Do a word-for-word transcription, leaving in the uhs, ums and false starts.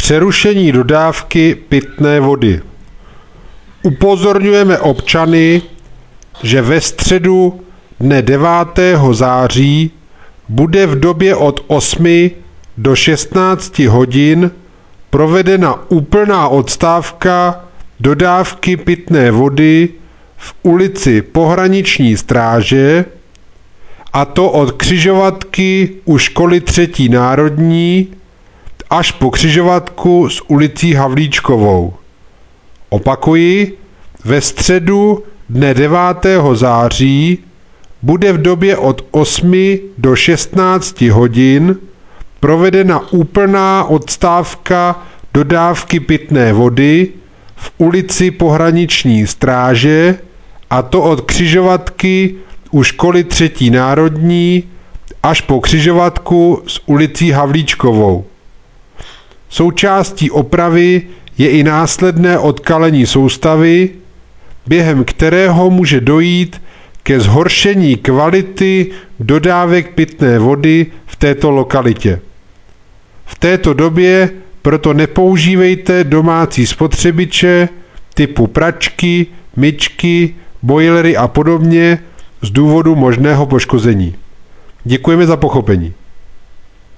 Přerušení dodávky pitné vody. Upozorňujeme občany, že ve středu dne devátého září bude v době od osmi do šestnácti hodin provedena úplná odstávka dodávky pitné vody v ulici Pohraniční stráže, a to od křižovatky u školy třetí národní až po křižovatku s ulicí Havlíčkovou. Opakuji, ve středu dne devátého září bude v době od osmi do šestnácti hodin provedena úplná odstávka dodávky pitné vody v ulici Pohraniční stráže, a to od křižovatky u školy třetí národní až po křižovatku s ulicí Havlíčkovou. Součástí opravy je i následné odkalení soustavy, během kterého může dojít ke zhoršení kvality dodávek pitné vody v této lokalitě. V této době proto nepoužívejte domácí spotřebiče typu pračky, myčky, bojlery a podobně z důvodu možného poškození. Děkujeme za pochopení.